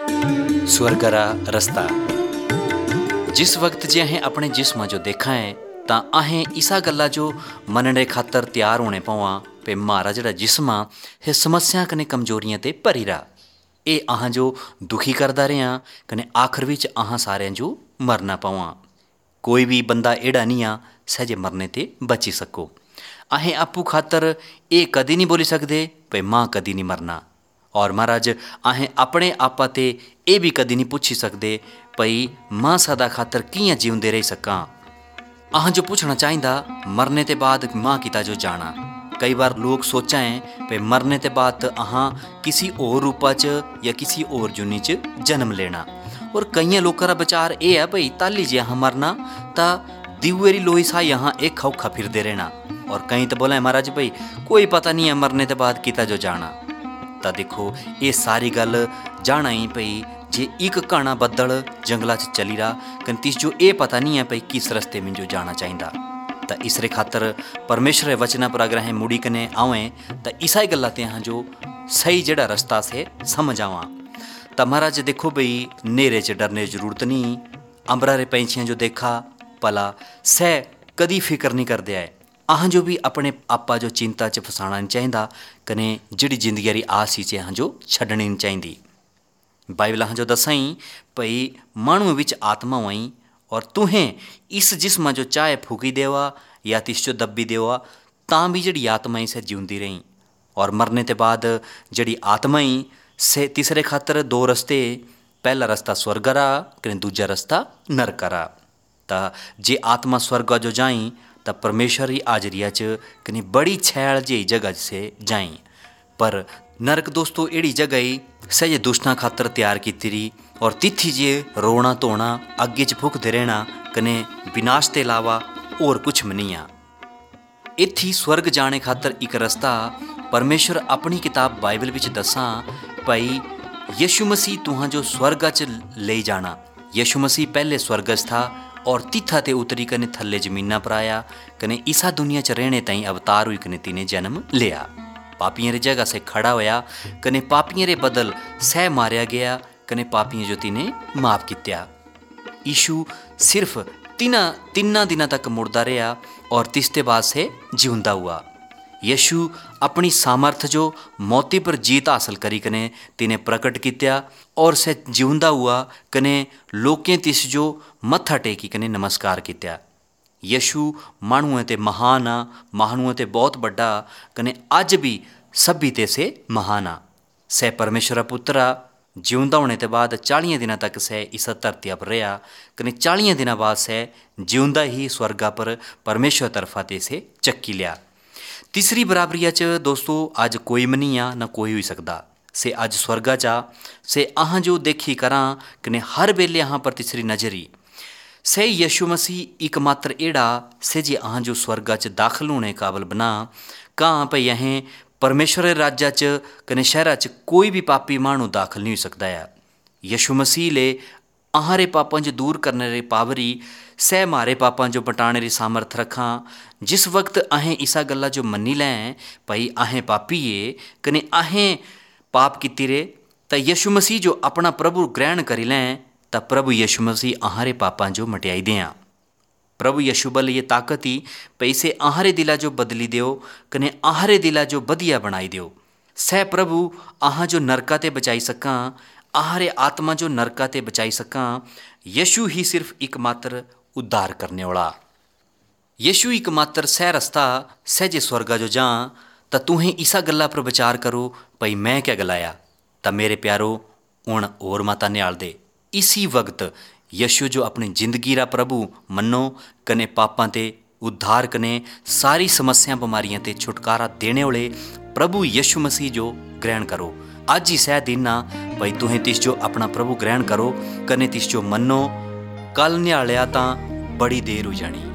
स्वर्गरा रस्ता। जिस वक्त जे अहें अपने जिस्म जो देखा है तां अहें इसा गल्ला जो मनने खातर तैयार होने पवां पे म्हारा जिहड़ा जिस्म आ ये समस्या कने कमजोरियां ते भरी रहा। ये अहां जो दुखी करदा रहा कने आखिर विच अहां सारियां जो मरना पवां। कोई भी बंदा एड़ा नहीं आ सह जे मरने ते बची सको। अहें आपू खातर ये कदी नहीं बोली सकदे पे मां कदी नहीं मरना। और महाराज अहें अपने आपा ते ये भी कदी नहीं पुछी सकदे भई मां सदा खातर कियां जीउंदे रही सकां। अहां जो पुछना चाहिदा मरने ते बाद मां किता जो जाना। कई बार लोग सोचा है भई मरने ते बाद अहां किसी और रूपा च या किसी और जुनी च जन्म लेना। और कई लोगों का विचार ये है भई ताली जे अहां मरना ता दिवेरी लोही सा यहाँ एक खौखा फिरदे रहना। और कई तो बोला महाराज भाई कोई पता नहीं है मरने ते बाद किता जो जाना। तो देखो ये सारी गल जाना ही पई जे एक घना बदल जंगलों च चली रहा कन तिस जो ये पता नहीं है भई किस रस्ते में जो जाना चाहिए। तो इसरे खातर परमेश्वर वचना पर अगर अं मुड़ी कने आवें तो इसा गल्ला ते अं जो सही जड़ा रस्ता से समझ आवा। तो महाराज देखो बई नेरे च डरने की जरूरत नहीं। अंबरा रे पैंछियां जो देखा भला सह कदी फिक्र नहीं करदे आए। अहां जो भी अपने आपा जो चिंता च फसाना नहीं चाहिए कने जिहड़ी जिंदगी री आस ही अहां जो छड्डनी नहीं चाहिए। बाइबल अहां जो दसाई भई माण्हू विच आत्मा वई और तुहें इस जिस्म जो चाहे फूकी देवा या तिस जो दब्बी देवा तां भी जिहड़ी आत्मा ही से जिउंदी रही। और मरने ते बाद जिहड़ी आत्मा ही से तीसरे खातर दो रस्ते, पहला रस्ता स्वर्ग रा कने दूजा रस्ता नरक रा। तां जे आत्मा स्वर्ग जो जाई तो परमेश्वर की हाजरिया च कने बड़ी छैल जी जगह से जाई। पर नरक दोस्तों एड़ी जगह ही सह जे दुष्टां खातर तैयार की रही और तिथि जे रोना धोना अग्गे च फूकते रहना कने विनाश के अलावा और कुछ भी नहीं आ। इत्थी स्वर्ग जाने खातर एक रस्ता परमेश्वर अपनी किताब बाइबल विच दसा भाई यीशु मसीह तुहां जो स्वर्ग च ले जाना। यीशु मसीह पहले स्वर्गज था और तिथा ते उतरी कने थल्ले जमीना पर आया कने इसा दुनिया च रहने ताई अवतार हुई कने तिने जन्म लिया। पापियों री जगह से खड़ा होया कने पापियों रे बदल सह मारिया गया कने पापियों जो तिने माफ कित्या। यीशु सिर्फ तिना दिना तक मुड़दा रहा और तिसते बाद से जिउंदा हुआ। यीशु अपनी सामर्थ जो मौती पर जीत हासिल करी कने तिने प्रकट कित्या और से जिउंदा हुआ कने लोकें तिस जो मत्था टेकी कने नमस्कार कित्या। यीशु माण्हुएं ते महान आ, माण्हुएं ते बहुत बड़ा कने अज भी सभी ते से महान आ। सह परमेश्वर पुत्र आ। जिउंदा होने ते बाद 40 दिनां तक सह इस धरती पर रहा कने 40 दिनां बाद सह जिउंदा ही स्वर्गा पर परमेश्वर तरफा ते से चक्की लिया। तीसरी बराबरिया च दोस्तों अज कोई भी नहीं आ ना कोई हुई सकता। से अज स्वर्गा चा से अहां जो देखी करा कने हर वेले अहां पर तीसरी नजरी से यीशु मसीह एकमात्र एड़ा से जे अहां जो स्वर्गा च दाखिल होने काबल बना कहाँ भई अहें परमेश्वर के राज्य च कने शहरा च कोई भी पापी मानू दाखिल नहीं हो सकता है। यीशु मसीह ले अहां रे पापां जो दूर करने रे पावरी सह मारे पापां जो पटाने री सामर्थ रखा। जिस वक्त अहें इसा गल्ला जो मनी लें भई अहें पापी है कने अहें पाप कीती रे तो यीशु मसीह जो अपना प्रभु ग्रहण करी लें तो प्रभु यीशु मसीह अहारे पापां जो मटियाई दें। प्रभु यीशु बल ये ताकत ही भई से अहारे दिला जो बदली दियो कने अहारे दिला जो बदिया बनाई दियो। सह प्रभु अहां जो नरका ते बचाई सकां, अहारे आत्मा जो नरका ते बचाई सकां। यीशु ही सिर्फ एकमात्र उद्धार करने वाला। यीशु एकमात्र सह रस्ता सह जे स्वर्गा जो जा तो तुहें इसा गल्ला पर विचार करो भई मैं क्या गलाया। तो मेरे प्यारो हुण और माता न्याल दे इसी वक्त यीशु जो अपनी जिंदगी रा प्रभु मनो कने पापां ते उद्धार कने सारी समस्या बीमारियां ते छुटकारा देने वाले प्रभु यीशु मसीह जो ग्रहण करो। अज ही सह दिन आ भई तुहें तिस जो अपना प्रभु ग्रहण करो कने तिस जो मनो। कल न्यालिया तां बड़ी देर हो जानी।